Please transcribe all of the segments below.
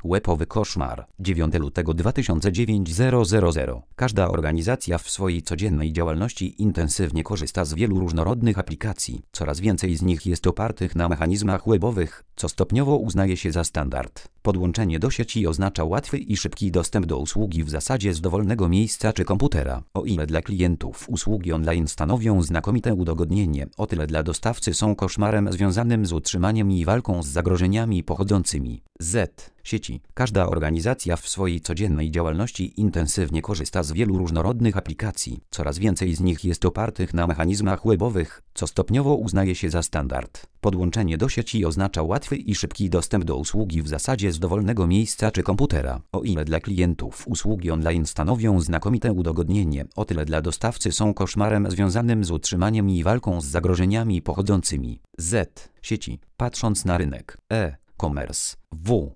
Webowy koszmar. 9 lutego 2009 000. Każda organizacja w swojej codziennej działalności intensywnie korzysta z wielu różnorodnych aplikacji. Coraz więcej z nich jest opartych na mechanizmach webowych, co stopniowo uznaje się za standard. Podłączenie do sieci oznacza łatwy i szybki dostęp do usługi w zasadzie z dowolnego miejsca czy komputera. O ile dla klientów usługi online stanowią znakomite udogodnienie, o tyle dla dostawcy są koszmarem związanym z utrzymaniem i walką z zagrożeniami pochodzącymi z sieci. Każda organizacja w swojej codziennej działalności intensywnie korzysta z wielu różnorodnych aplikacji. Coraz więcej z nich jest opartych na mechanizmach webowych, co stopniowo uznaje się za standard. Podłączenie do sieci oznacza łatwy i szybki dostęp do usługi w zasadzie z dowolnego miejsca czy komputera. O ile dla klientów usługi online stanowią znakomite udogodnienie, o tyle dla dostawcy są koszmarem związanym z utrzymaniem i walką z zagrożeniami pochodzącymi z sieci. Patrząc na rynek e-commerce w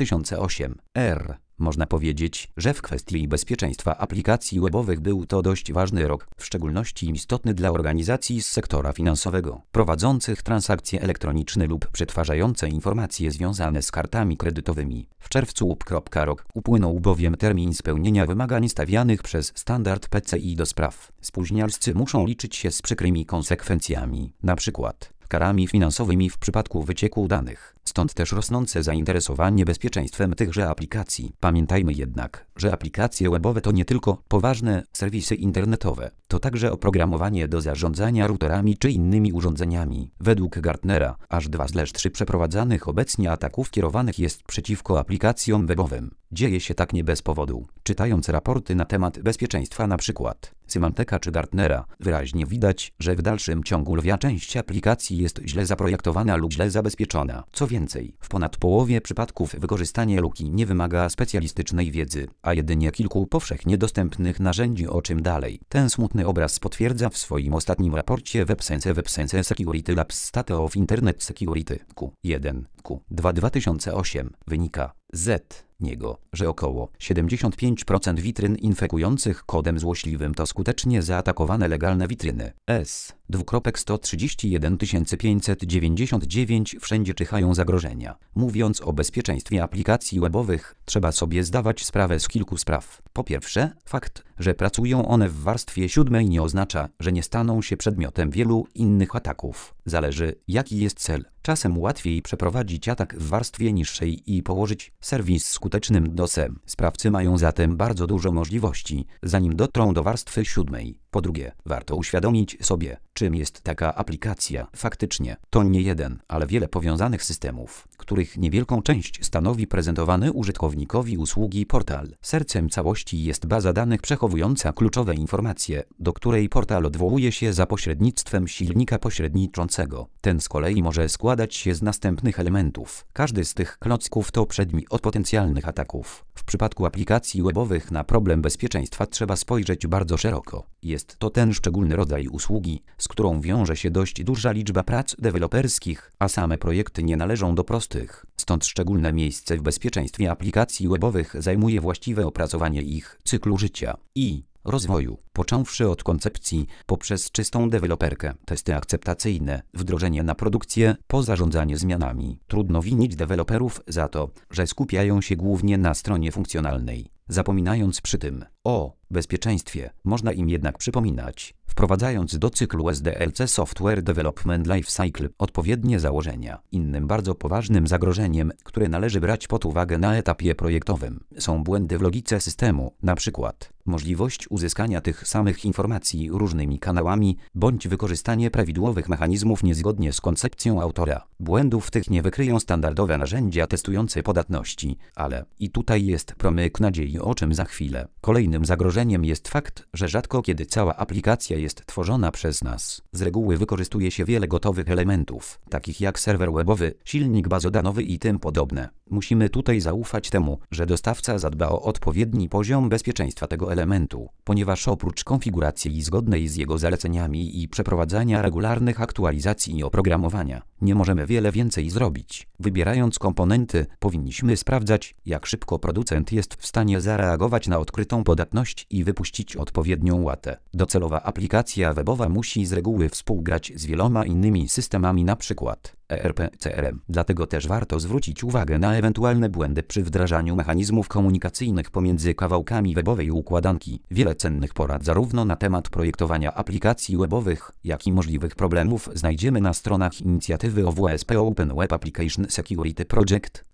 2008 r. Można powiedzieć, że w kwestii bezpieczeństwa aplikacji webowych był to dość ważny rok, w szczególności istotny dla organizacji z sektora finansowego, prowadzących transakcje elektroniczne lub przetwarzające informacje związane z kartami kredytowymi. W czerwcu rok upłynął bowiem termin spełnienia wymagań stawianych przez standard PCI do spraw. Spóźnialscy muszą liczyć się z przykrymi konsekwencjami, np. karami finansowymi w przypadku wycieku danych. Stąd też rosnące zainteresowanie bezpieczeństwem tychże aplikacji. Pamiętajmy jednak, że aplikacje webowe to nie tylko poważne serwisy internetowe, to także oprogramowanie do zarządzania routerami czy innymi urządzeniami. Według Gartnera aż 2/3 przeprowadzanych obecnie ataków kierowanych jest przeciwko aplikacjom webowym. Dzieje się tak nie bez powodu. Czytając raporty na temat bezpieczeństwa np. Symanteka czy Gartnera, wyraźnie widać, że w dalszym ciągu lwia część aplikacji jest źle zaprojektowana lub źle zabezpieczona. Co więcej, w ponad połowie przypadków wykorzystanie luki nie wymaga specjalistycznej wiedzy, a jedynie kilku powszechnie dostępnych narzędzi, o czym dalej. Ten smutny obraz potwierdza w swoim ostatnim raporcie WebSense Security Labs State of Internet Security Q1, Q2 2008 wynika z niego, że około 75% witryn infekujących kodem złośliwym to skutecznie zaatakowane legalne witryny. 131 599 wszędzie czyhają zagrożenia. Mówiąc o bezpieczeństwie aplikacji webowych, trzeba sobie zdawać sprawę z kilku spraw. Po pierwsze, fakt, że pracują one w warstwie 7 nie oznacza, że nie staną się przedmiotem wielu innych ataków. Zależy, jaki jest cel. Czasem łatwiej przeprowadzić atak w warstwie niższej i położyć serwis skutecznym DOS-em. Sprawcy mają zatem bardzo dużo możliwości, zanim dotrą do warstwy 7. Po drugie, warto uświadomić sobie, czym jest taka aplikacja. Faktycznie, to nie jeden, ale wiele powiązanych systemów, których niewielką część stanowi prezentowany użytkownikowi usługi portal. Sercem całości jest baza danych przechowująca kluczowe informacje, do której portal odwołuje się za pośrednictwem silnika pośredniczącego. Ten z kolei może składać się z następnych elementów. Każdy z tych klocków to przedmiot potencjalnych ataków. W przypadku aplikacji webowych na problem bezpieczeństwa trzeba spojrzeć bardzo szeroko. Jest to ten szczególny rodzaj usługi, z którą wiąże się dość duża liczba prac deweloperskich, a same projekty nie należą do prostych. Stąd szczególne miejsce w bezpieczeństwie aplikacji webowych zajmuje właściwe opracowanie ich cyklu życia i rozwoju, począwszy od koncepcji poprzez czystą deweloperkę, testy akceptacyjne, wdrożenie na produkcję, po zarządzanie zmianami. Trudno winić deweloperów za to, że skupiają się głównie na stronie funkcjonalnej, zapominając przy tym o bezpieczeństwie. Można im jednak przypominać, wprowadzając do cyklu SDLC Software Development Lifecycle odpowiednie założenia. Innym bardzo poważnym zagrożeniem, które należy brać pod uwagę na etapie projektowym, są błędy w logice systemu, np. możliwość uzyskania tych samych informacji różnymi kanałami, bądź wykorzystanie prawidłowych mechanizmów niezgodnie z koncepcją autora. Błędów tych nie wykryją standardowe narzędzia testujące podatności, ale i tutaj jest promyk nadziei, o czym za chwilę. Kolejnym zagrożeniem jest fakt, że rzadko kiedy cała aplikacja jest tworzona przez nas. Z reguły wykorzystuje się wiele gotowych elementów, takich jak serwer webowy, silnik bazodanowy i tym podobne. Musimy tutaj zaufać temu, że dostawca zadba o odpowiedni poziom bezpieczeństwa tego elementu, ponieważ oprócz konfiguracji zgodnej z jego zaleceniami i przeprowadzania regularnych aktualizacji oprogramowania, nie możemy wiele więcej zrobić. Wybierając komponenty, powinniśmy sprawdzać, jak szybko producent jest w stanie zareagować na odkrytą podatność i wypuścić odpowiednią łatę. Docelowa aplikacja webowa musi z reguły współgrać z wieloma innymi systemami, np. ERP, CRM. Dlatego też warto zwrócić uwagę na ewentualne błędy przy wdrażaniu mechanizmów komunikacyjnych pomiędzy kawałkami webowej układanki. Wiele cennych porad zarówno na temat projektowania aplikacji webowych, jak i możliwych problemów znajdziemy na stronach inicjatywy OWSP Open Web Application Security Project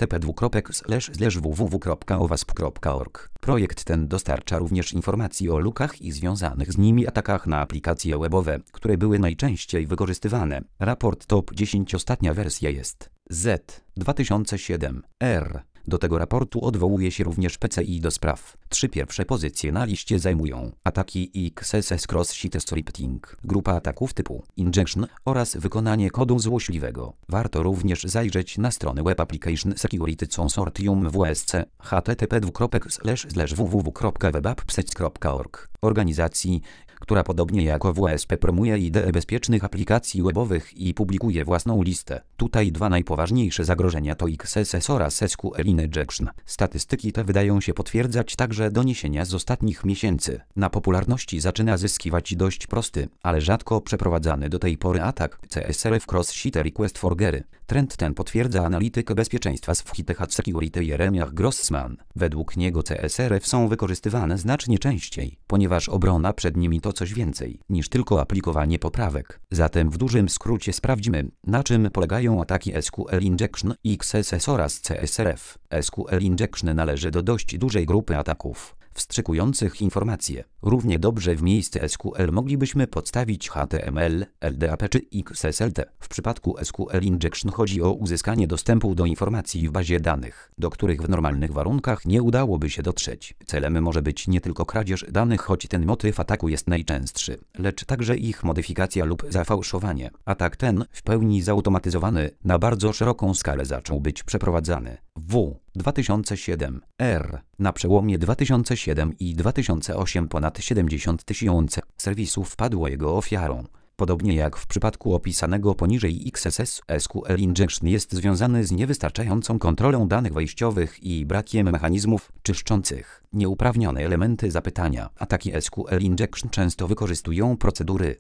http://www.owasp.org. Projekt ten dostarcza również informacji o lukach i związanych z nimi atakach na aplikacje webowe, które były najczęściej wykorzystywane. Raport Top 10 ostatnia wersja jest Z 2007 R. Do tego raportu odwołuje się również PCI do spraw. 3 pierwsze pozycje na liście zajmują ataki XSS Cross-Site Scripting, grupa ataków typu injection oraz wykonanie kodu złośliwego. Warto również zajrzeć na stronę Web Application Security Consortium WSC http://www.webappsec.org, organizacji, która podobnie jak WSP promuje ideę bezpiecznych aplikacji webowych i publikuje własną listę. Tutaj 2 najpoważniejsze zagrożenia to XSS oraz SQL Injection. Statystyki te wydają się potwierdzać także doniesienia z ostatnich miesięcy. Na popularności zaczyna zyskiwać dość prosty, ale rzadko przeprowadzany do tej pory atak CSRF Cross-Site Request Forgery. Trend ten potwierdza analityk bezpieczeństwa z Hitachi Security Jeremiah Grossman. Według niego CSRF są wykorzystywane znacznie częściej, ponieważ obrona przed nimi to coś więcej niż tylko aplikowanie poprawek. Zatem w dużym skrócie sprawdźmy, na czym polegają ataki SQL Injection, XSS oraz CSRF. SQL Injection należy do dość dużej grupy ataków wstrzykujących informacje. Równie dobrze w miejsce SQL moglibyśmy podstawić HTML, LDAP czy XSLT. W przypadku SQL Injection chodzi o uzyskanie dostępu do informacji w bazie danych, do których w normalnych warunkach nie udałoby się dotrzeć. Celem może być nie tylko kradzież danych, choć ten motyw ataku jest najczęstszy, lecz także ich modyfikacja lub zafałszowanie. Atak ten, w pełni zautomatyzowany, na bardzo szeroką skalę zaczął być przeprowadzany w 2007 R. Na przełomie 2007 i 2008 ponad 70 000 serwisów padło jego ofiarą. Podobnie jak w przypadku opisanego poniżej XSS, SQL Injection jest związany z niewystarczającą kontrolą danych wejściowych i brakiem mechanizmów czyszczących nieuprawnione elementy zapytania. Ataki SQL Injection często wykorzystują procedury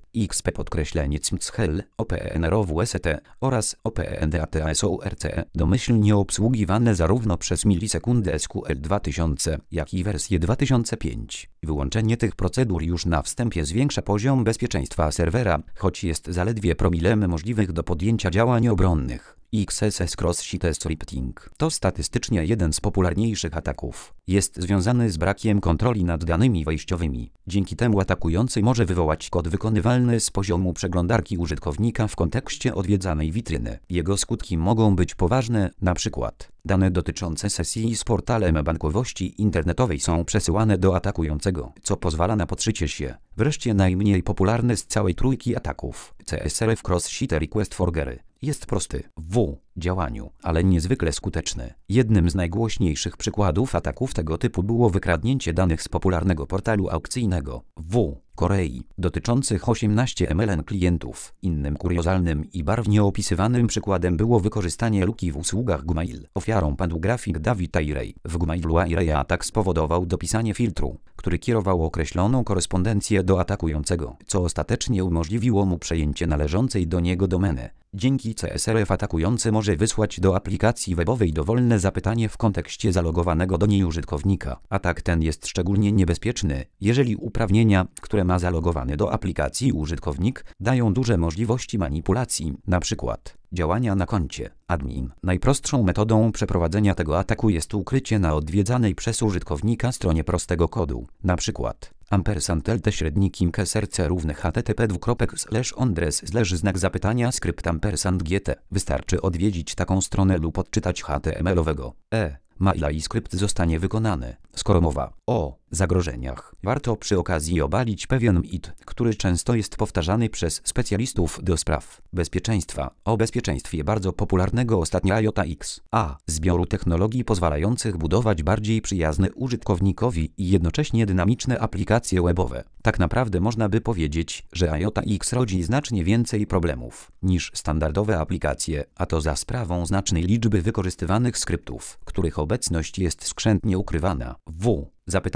XP_CML, OPENROWST oraz OPENDATSORCE, domyślnie obsługiwane zarówno przez milisekundy SQL 2000, jak i wersję 2005. Wyłączenie tych procedur już na wstępie zwiększa poziom bezpieczeństwa serwera, choć jest zaledwie promilem możliwych do podjęcia działań obronnych. XSS Cross-Site Scripting to statystycznie jeden z popularniejszych ataków. Jest związany z brakiem kontroli nad danymi wejściowymi. Dzięki temu atakujący może wywołać kod wykonywalny z poziomu przeglądarki użytkownika w kontekście odwiedzanej witryny. Jego skutki mogą być poważne, np. dane dotyczące sesji z portalem bankowości internetowej są przesyłane do atakującego, co pozwala na podszycie się. Wreszcie najmniej popularny z całej trójki ataków, CSRF Cross-Site Request Forgery, jest prosty w działaniu, ale niezwykle skuteczny. Jednym z najgłośniejszych przykładów ataków tego typu było wykradnięcie danych z popularnego portalu aukcyjnego w Korei, dotyczących 18 MLN klientów. Innym kuriozalnym i barwnie opisywanym przykładem było wykorzystanie luki w usługach Gmail. Ofiarą padł grafik David Airey. W Gmailu Airey atak spowodował dopisanie filtru, który kierował określoną korespondencję do atakującego, co ostatecznie umożliwiło mu przejęcie należącej do niego domeny. Dzięki CSRF atakujący może wysłać do aplikacji webowej dowolne zapytanie w kontekście zalogowanego do niej użytkownika. Atak ten jest szczególnie niebezpieczny, jeżeli uprawnienia, które ma zalogowany do aplikacji użytkownik, dają duże możliwości manipulacji, np. działania na koncie admin. Najprostszą metodą przeprowadzenia tego ataku jest ukrycie na odwiedzanej przez użytkownika stronie prostego kodu, np. &LT średnikiem ksrc równy http://ondres/znak zapytania skrypt &gt. Wystarczy odwiedzić taką stronę lub odczytać HTML-owego maila i skrypt zostanie wykonany. Skoro mowa o zagrożeniach, warto przy okazji obalić pewien mit, który często jest powtarzany przez specjalistów do spraw bezpieczeństwa. O bezpieczeństwie bardzo popularnego ostatnio IOTA-X, zbioru technologii pozwalających budować bardziej przyjazne użytkownikowi i jednocześnie dynamiczne aplikacje webowe. Tak naprawdę można by powiedzieć, że IOTA-X rodzi znacznie więcej problemów niż standardowe aplikacje, a to za sprawą znacznej liczby wykorzystywanych skryptów, których obecność jest skrzętnie ukrywana w zapytaniach.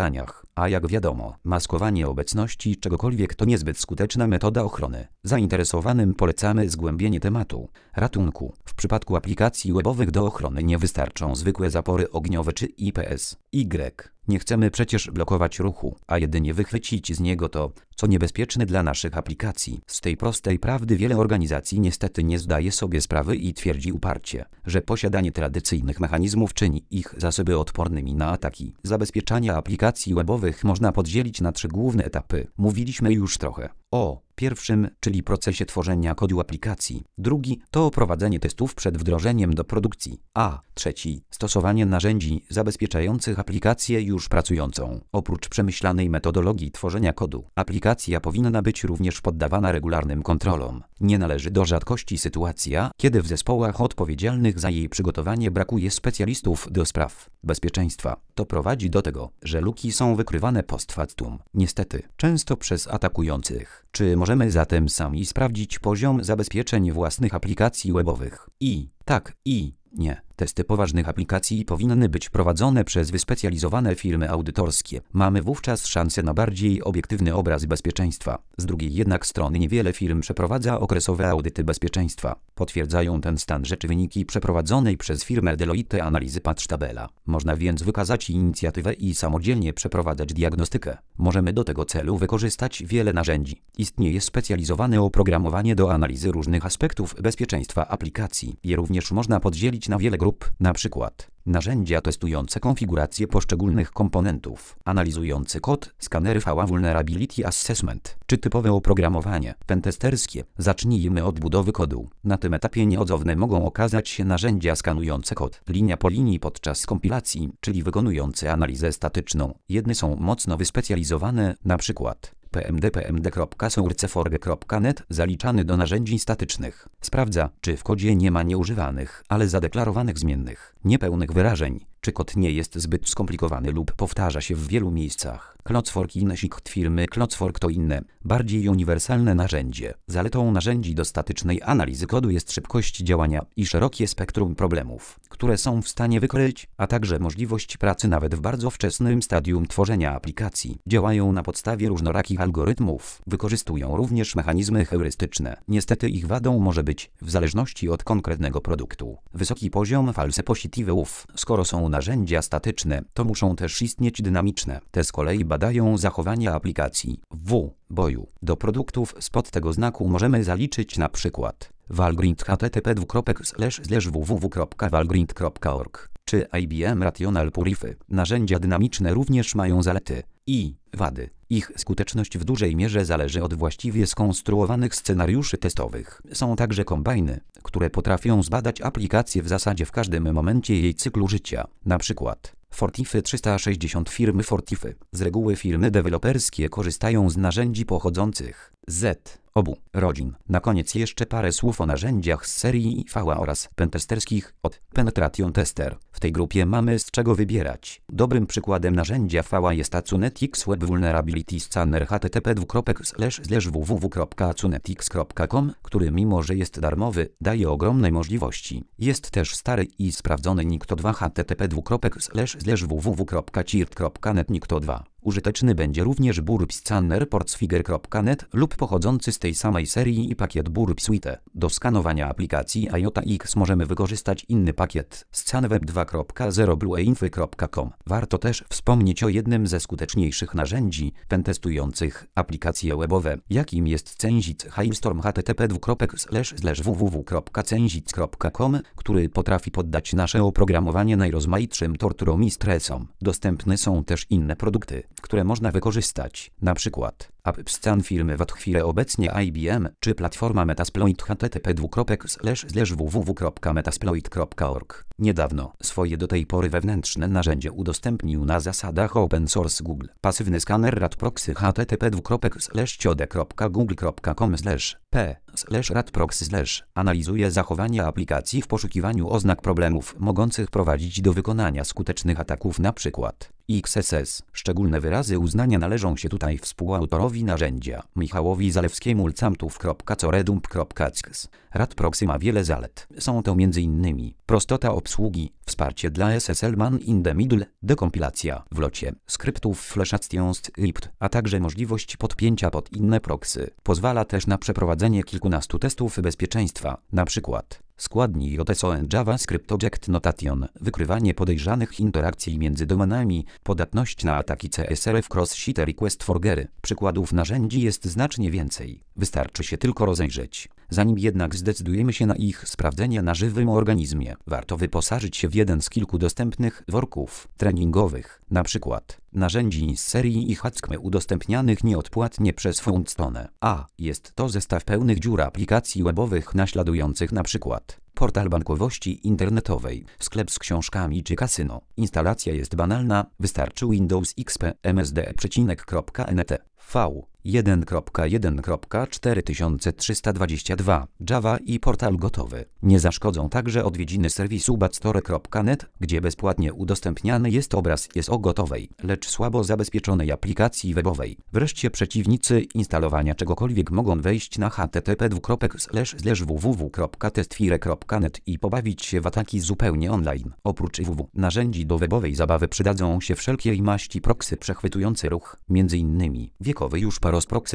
A jak wiadomo, maskowanie obecności czegokolwiek to niezbyt skuteczna metoda ochrony. Zainteresowanym polecamy zgłębienie tematu ratunku. W przypadku aplikacji webowych do ochrony nie wystarczą zwykłe zapory ogniowe czy IPS. Nie chcemy przecież blokować ruchu, a jedynie wychwycić z niego to, co niebezpieczne dla naszych aplikacji. Z tej prostej prawdy wiele organizacji niestety nie zdaje sobie sprawy i twierdzi uparcie, że posiadanie tradycyjnych mechanizmów czyni ich zasoby odpornymi na ataki. Zabezpieczanie aplikacji webowych można podzielić na 3 główne etapy. Mówiliśmy już trochę o pierwszym, czyli procesie tworzenia kodu aplikacji. Drugi to prowadzenie testów przed wdrożeniem do produkcji. A trzeci stosowanie narzędzi zabezpieczających aplikację już pracującą. Oprócz przemyślanej metodologii tworzenia kodu, aplikacja powinna być również poddawana regularnym kontrolom. Nie należy do rzadkości sytuacja, kiedy w zespołach odpowiedzialnych za jej przygotowanie brakuje specjalistów do spraw bezpieczeństwa. To prowadzi do tego, że luki są wykrywane post factum. Niestety, często przez atakujących. Czy możemy zatem sami sprawdzić poziom zabezpieczeń własnych aplikacji webowych? Tak i nie. Testy poważnych aplikacji powinny być prowadzone przez wyspecjalizowane firmy audytorskie. Mamy wówczas szansę na bardziej obiektywny obraz bezpieczeństwa. Z drugiej jednak strony niewiele firm przeprowadza okresowe audyty bezpieczeństwa. Potwierdzają ten stan rzeczy wyniki przeprowadzonej przez firmę Deloitte analizy Patch-Tabela. Można więc wykazać inicjatywę i samodzielnie przeprowadzać diagnostykę. Możemy do tego celu wykorzystać wiele narzędzi. Istnieje specjalizowane oprogramowanie do analizy różnych aspektów bezpieczeństwa aplikacji. Je również można podzielić na wiele grup, na przykład narzędzia testujące konfigurację poszczególnych komponentów, analizujący kod, skanery VA Vulnerability Assessment, czy typowe oprogramowanie pentesterskie. Zacznijmy od budowy kodu. Na tym etapie nieodzowne mogą okazać się narzędzia skanujące kod linia po linii podczas kompilacji, czyli wykonujące analizę statyczną. Jedne są mocno wyspecjalizowane, na przykład pmd.sourceforge.net zaliczany do narzędzi statycznych. Sprawdza, czy w kodzie nie ma nieużywanych, ale zadeklarowanych zmiennych, niepełnych wyrażeń, czy kod nie jest zbyt skomplikowany lub powtarza się w wielu miejscach. CloudFork i Neshik firmy CloudFork to inne, bardziej uniwersalne narzędzie. Zaletą narzędzi do statycznej analizy kodu jest szybkość działania i szerokie spektrum problemów, które są w stanie wykryć, a także możliwość pracy nawet w bardzo wczesnym stadium tworzenia aplikacji. Działają na podstawie różnorakich algorytmów, wykorzystują również mechanizmy heurystyczne. Niestety ich wadą może być, w zależności od konkretnego produktu, wysoki poziom false positivów. Skoro są narzędzia statyczne, to muszą też istnieć dynamiczne. Te z kolei badają zachowania aplikacji. Boju. Do produktów spod tego znaku możemy zaliczyć na przykład Valgrind http://www.valgrind.org czy IBM Rational Purify. Narzędzia dynamiczne również mają zalety i wady. Ich skuteczność w dużej mierze zależy od właściwie skonstruowanych scenariuszy testowych. Są także kombajny, które potrafią zbadać aplikację w zasadzie w każdym momencie jej cyklu życia. Na przykład Fortify 360 firmy Fortify. Z reguły firmy deweloperskie korzystają z narzędzi pochodzących z obu rodzin. Na koniec jeszcze parę słów o narzędziach z serii VA oraz pentesterskich od Penetration Tester. W tej grupie mamy z czego wybierać. Dobrym przykładem narzędzia VA jest Acunetix Web Vulnerability Scanner http://www.acunetix.com, który mimo że jest darmowy, daje ogromne możliwości. Jest też stary i sprawdzony Nikto 2 http://www.cirt.net Nikto 2. Użyteczny będzie również Burp Scanner portsfigure.net lub pochodzący z tej samej serii i pakiet Burp Suite. Do skanowania aplikacji IOTA-X możemy wykorzystać inny pakiet ScanWeb 2.0 blueinfy.com. Warto też wspomnieć o jednym ze skuteczniejszych narzędzi pentestujących aplikacje webowe, jakim jest Censic Hailstorm http://www.censic.com, który potrafi poddać nasze oprogramowanie najrozmaitszym torturom i stresom. Dostępne są też inne produkty, które można wykorzystać, na przykład AppScan firmy w chwilę obecnie IBM, czy platforma Metasploit http://www.metasploit.org. Niedawno swoje do tej pory wewnętrzne narzędzie udostępnił na zasadach open source Google. Pasywny skaner RAT-Proxy http://ciode.google.com/p/RAT-Proxy/ analizuje zachowania aplikacji w poszukiwaniu oznak problemów mogących prowadzić do wykonania skutecznych ataków, np. XSS. Szczególne wyrazy uznania należą się tutaj współautorowi Autorowi narzędzia Michałowi Zalewskiemu lcamtów.coredump.cs. Rad Proxy ma wiele zalet. Są to m.in. prostota obsługi, wsparcie dla SSL Man in the Middle, dekompilacja w locie skryptów Flash-Script, a także możliwość podpięcia pod inne proxy. Pozwala też na przeprowadzenie kilkunastu testów bezpieczeństwa, np. składni JSON JavaScript Object Notation, wykrywanie podejrzanych interakcji między domenami, podatność na ataki CSRF Cross-Site Request Forgery. Przykładów narzędzi jest znacznie więcej. Wystarczy się tylko rozejrzeć. Zanim jednak zdecydujemy się na ich sprawdzenie na żywym organizmie, warto wyposażyć się w jeden z kilku dostępnych worków treningowych, np. narzędzi z serii iHackMe udostępnianych nieodpłatnie przez Foundstone. A jest to zestaw pełnych dziur aplikacji webowych naśladujących np. portal bankowości internetowej, sklep z książkami czy kasyno. Instalacja jest banalna, wystarczy Windows XP msd.net v 1.1.4322 Java i portal gotowy. Nie zaszkodzą także odwiedziny serwisu badstore.net, gdzie bezpłatnie udostępniany jest obraz ISO gotowej, lecz słabo zabezpieczonej aplikacji webowej. Wreszcie przeciwnicy instalowania czegokolwiek mogą wejść na http://www.testfire.net i pobawić się w ataki zupełnie online. Oprócz narzędzi do webowej zabawy przydadzą się wszelkiej maści proxy przechwytujące ruch, m.in. wiekowy już parosproxy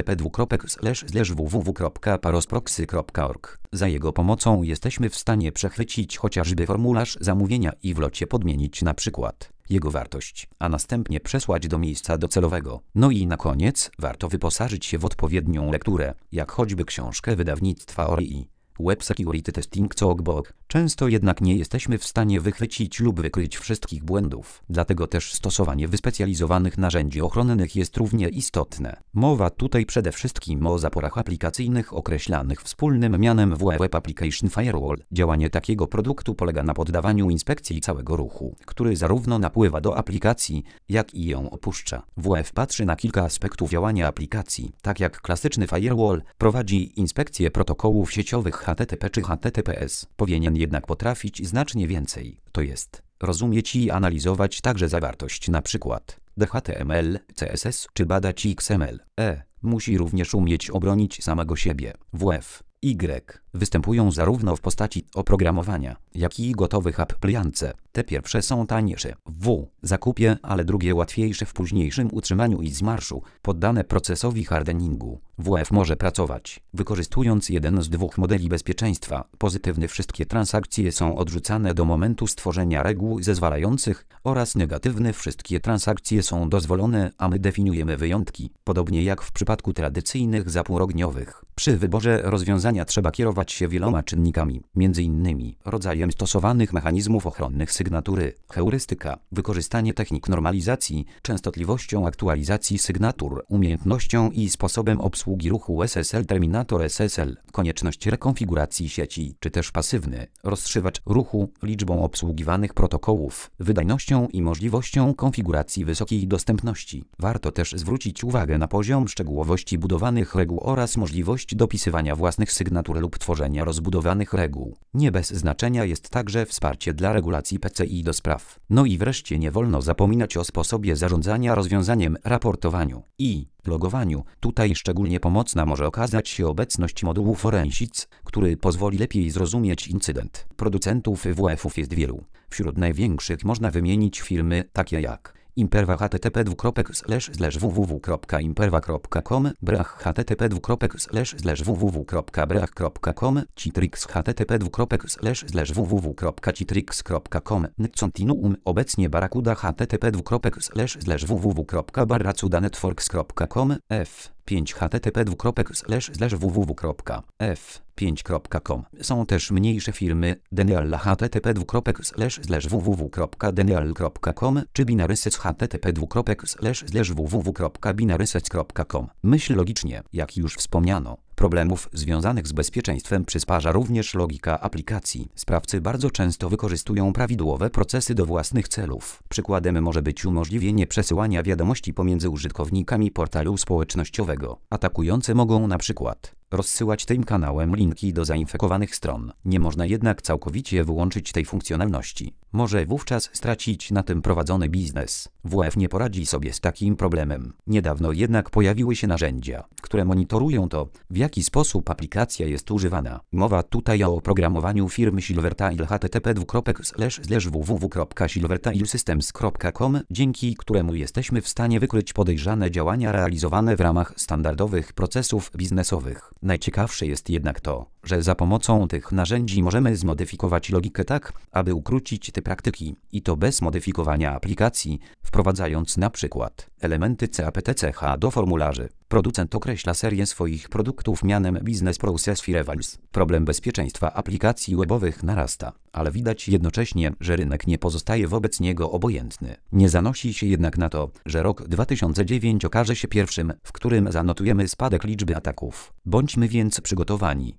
http://www.parosproxy.org. Za jego pomocą jesteśmy w stanie przechwycić chociażby formularz zamówienia i w locie podmienić np. jego wartość, a następnie przesłać do miejsca docelowego. No i na koniec warto wyposażyć się w odpowiednią lekturę, jak choćby książkę wydawnictwa ORI. Web Security Testing Cookbook. Często jednak nie jesteśmy w stanie wychwycić lub wykryć wszystkich błędów, dlatego też stosowanie wyspecjalizowanych narzędzi ochronnych jest równie istotne. Mowa tutaj przede wszystkim o zaporach aplikacyjnych określanych wspólnym mianem Web Application Firewall. Działanie takiego produktu polega na poddawaniu inspekcji całego ruchu, który zarówno napływa do aplikacji, jak i ją opuszcza. WF patrzy na kilka aspektów działania aplikacji, tak jak klasyczny firewall prowadzi inspekcję protokołów sieciowych HTTP czy HTTPS. Powinien jednak potrafić znacznie więcej, to jest rozumieć i analizować także zawartość np. HTML, CSS czy badać XML. Musi również umieć obronić samego siebie. WF występują zarówno w postaci oprogramowania, jak i gotowych appliance. Te pierwsze są tańsze w zakupie, ale drugie łatwiejsze w późniejszym utrzymaniu i zmarszu, poddane procesowi hardeningu. WF może pracować, wykorzystując jeden z dwóch modeli bezpieczeństwa. Pozytywny: wszystkie transakcje są odrzucane do momentu stworzenia reguł zezwalających, oraz negatywny: wszystkie transakcje są dozwolone, a my definiujemy wyjątki, podobnie jak w przypadku tradycyjnych zapór ogniowych. Przy wyborze rozwiązania trzeba kierować się wieloma czynnikami, m.in. rodzajem stosowanych mechanizmów ochronnych sygnatury, heurystyka, wykorzystanie technik normalizacji, częstotliwością aktualizacji sygnatur, umiejętnością i sposobem obsługi ruchu SSL Terminator SSL, konieczność rekonfiguracji sieci, czy też pasywny rozstrzywacz ruchu, liczbą obsługiwanych protokołów, wydajnością i możliwością konfiguracji wysokiej dostępności. Warto też zwrócić uwagę na poziom szczegółowości budowanych reguł oraz możliwość dopisywania własnych sygnatur lub tworzenia rozbudowanych reguł. Nie bez znaczenia jest także wsparcie dla regulacji PCI do spraw. No i wreszcie nie wolno zapominać o sposobie zarządzania rozwiązaniem, raportowaniu i logowaniu. Tutaj szczególnie pomocna może okazać się obecność modułu Forensics, który pozwoli lepiej zrozumieć incydent. Producentów WF-ów jest wielu. Wśród największych można wymienić firmy takie jak Imperva http://www.imperva.com, Brach http://www.brach.com, Citrix http://www.citrix.com, Continuum, obecnie Barracuda http://www.barracudanetworks.com, F5 http://www.f5.com. Są też mniejsze firmy, Denial http://www.denial.com czy Binarysec http://www.binarysec.com. Myśl logicznie, jak już wspomniano. Problemów związanych z bezpieczeństwem przysparza również logika aplikacji. Sprawcy bardzo często wykorzystują prawidłowe procesy do własnych celów. Przykładem może być umożliwienie przesyłania wiadomości pomiędzy użytkownikami portalu społecznościowego. Atakujący mogą na przykład rozsyłać tym kanałem linki do zainfekowanych stron. Nie można jednak całkowicie wyłączyć tej funkcjonalności. Może wówczas stracić na tym prowadzony biznes. WF nie poradzi sobie z takim problemem. Niedawno jednak pojawiły się narzędzia, które monitorują to, w jaki sposób aplikacja jest używana. Mowa tutaj o oprogramowaniu firmy Silvertail http://www.silvertailsystems.com, dzięki któremu jesteśmy w stanie wykryć podejrzane działania realizowane w ramach standardowych procesów biznesowych. Najciekawsze jest jednak to, że za pomocą tych narzędzi możemy zmodyfikować logikę tak, aby ukrócić te praktyki, i to bez modyfikowania aplikacji, wprowadzając na przykład elementy CAPTCH do formularzy. Producent określa serię swoich produktów mianem Business Process Firewalls. Problem bezpieczeństwa aplikacji webowych narasta, ale widać jednocześnie, że rynek nie pozostaje wobec niego obojętny. Nie zanosi się jednak na to, że rok 2009 okaże się pierwszym, w którym zanotujemy spadek liczby ataków. Bądźmy więc przygotowani.